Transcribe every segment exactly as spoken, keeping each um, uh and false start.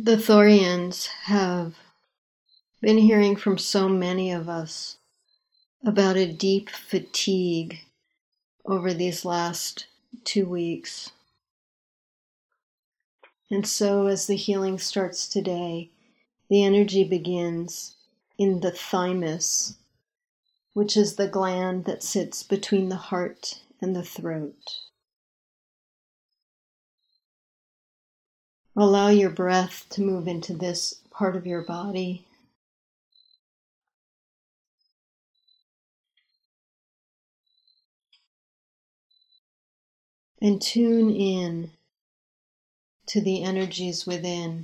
The Thorians have been hearing from so many of us about a deep fatigue over these last two weeks. And so as the healing starts today, the energy begins in the thymus, which is the gland that sits between the heart and the throat. Allow your breath to move into this part of your body. And tune in to the energies within.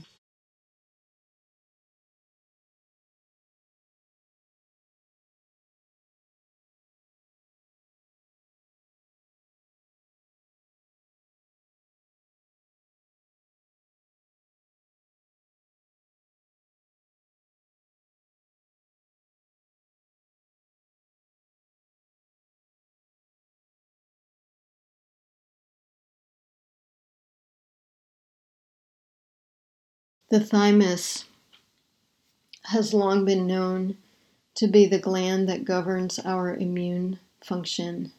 The thymus has long been known to be the gland that governs our immune function.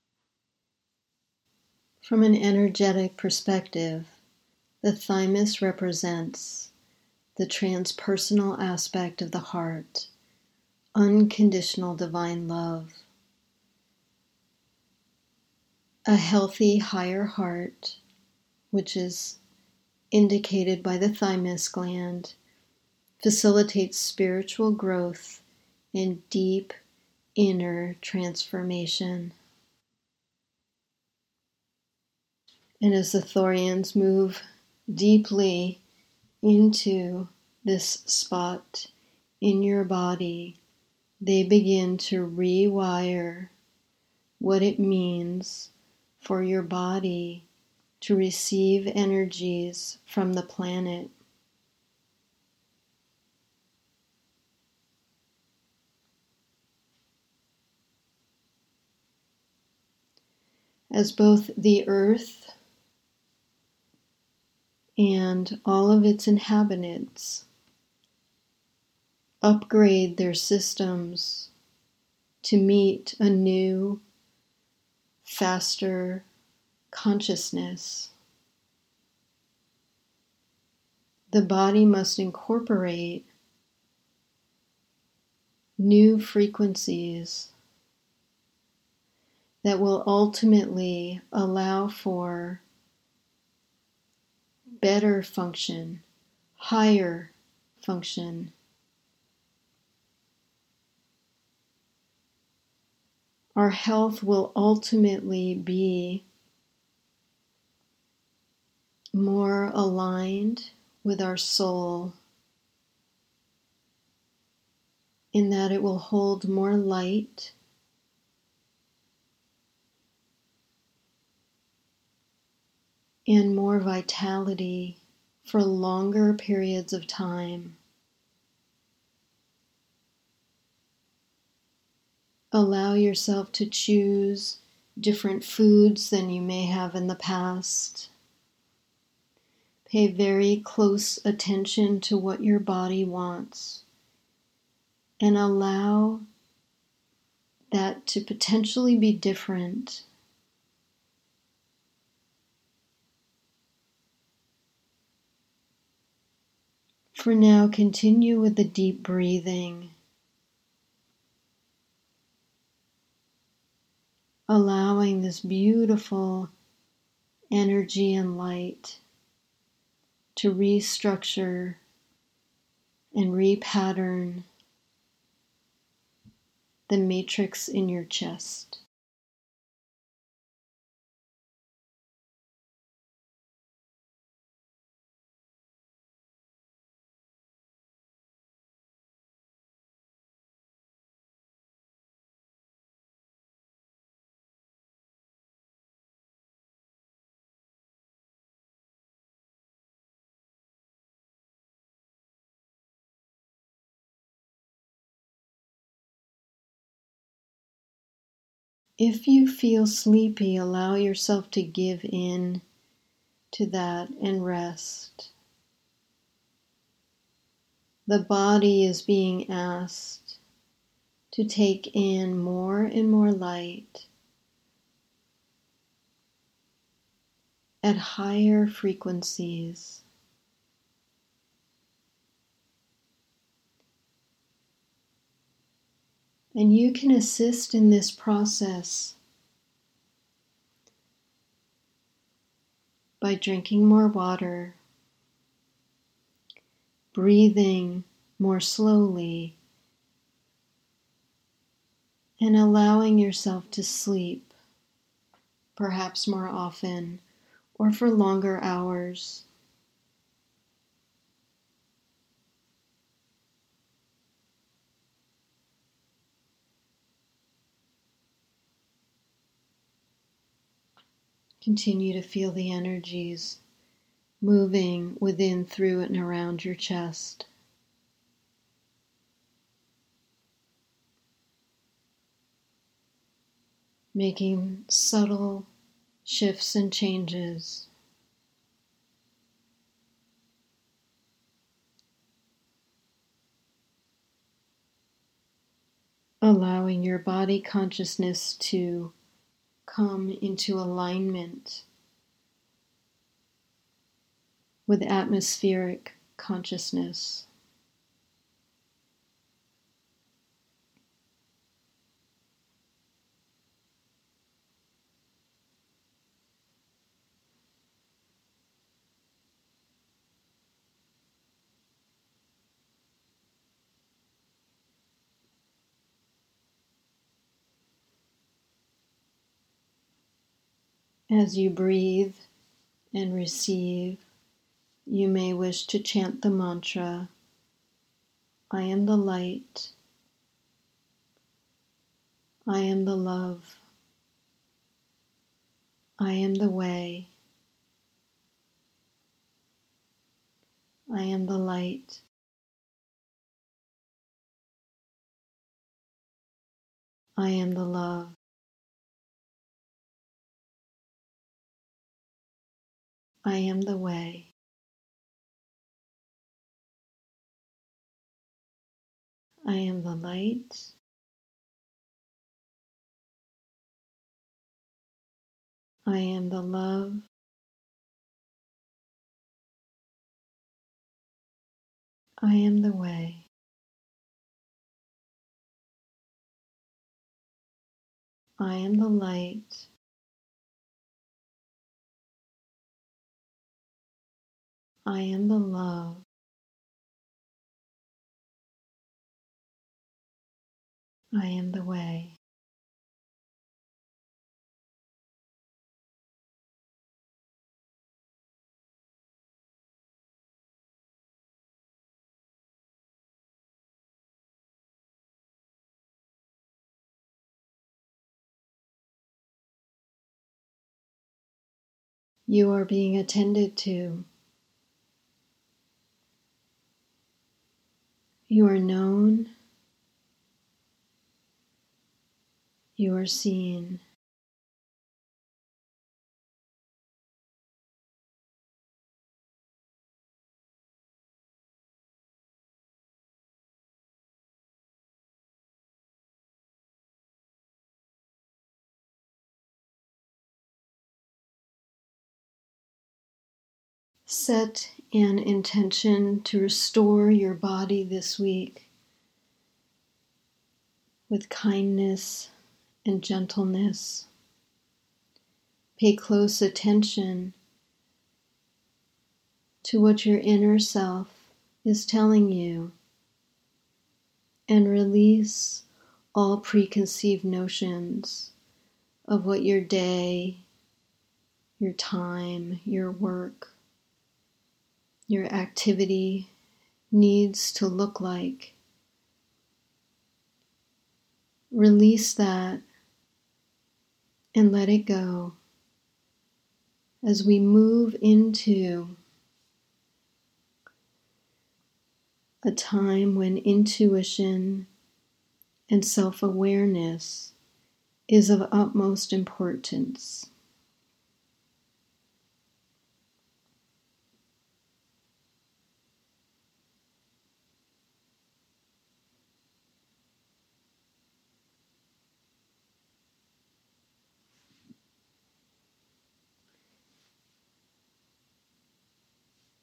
From an energetic perspective, the thymus represents the transpersonal aspect of the heart, unconditional divine love. A healthy higher heart, which is indicated by the thymus gland, facilitates spiritual growth and deep inner transformation. And as the Thorians move deeply into this spot in your body, they begin to rewire what it means for your body to receive energies from the planet. As both the earth and all of its inhabitants upgrade their systems to meet a new, faster consciousness, the body must incorporate new frequencies that will ultimately allow for better function, higher function. Our health will ultimately be more aligned with our soul, in that it will hold more light and more vitality for longer periods of time. Allow yourself to choose different foods than you may have in the past. Pay very close attention to what your body wants and allow that to potentially be different. For now, continue with the deep breathing, allowing this beautiful energy and light to restructure and repattern the matrix in your chest. If you feel sleepy, allow yourself to give in to that and rest. The body is being asked to take in more and more light at higher frequencies. And you can assist in this process by drinking more water, breathing more slowly, and allowing yourself to sleep, perhaps more often or for longer hours. Continue to feel the energies moving within, through, and around your chest. Making subtle shifts and changes. Allowing your body consciousness to come into alignment with atmospheric consciousness. As you breathe and receive, you may wish to chant the mantra, I am the light, I am the love, I am the way, I am the light, I am the love, I am the way. I am the light, I am the love, I am the way. I am the light, I am the love, I am the way. You are being attended to. You are known. You are seen. Set an intention to restore your body this week with kindness and gentleness. Pay close attention to what your inner self is telling you and release all preconceived notions of what your day, your time, your work, your activity needs to look like. Release that and let it go as we move into a time when intuition and self-awareness is of utmost importance.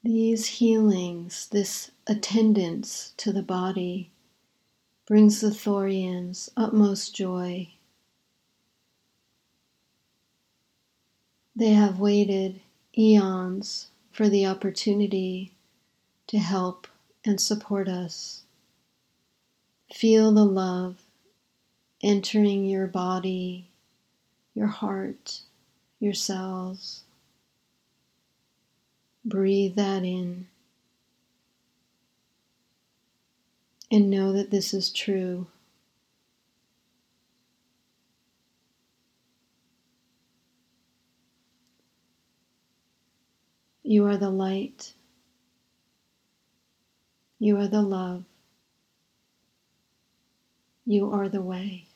These healings, this attendance to the body, brings the Thorians utmost joy. They have waited eons for the opportunity to help and support us. Feel the love entering your body, your heart, your cells. Breathe that in and know that this is true. You are the light. You are the love. You are the way.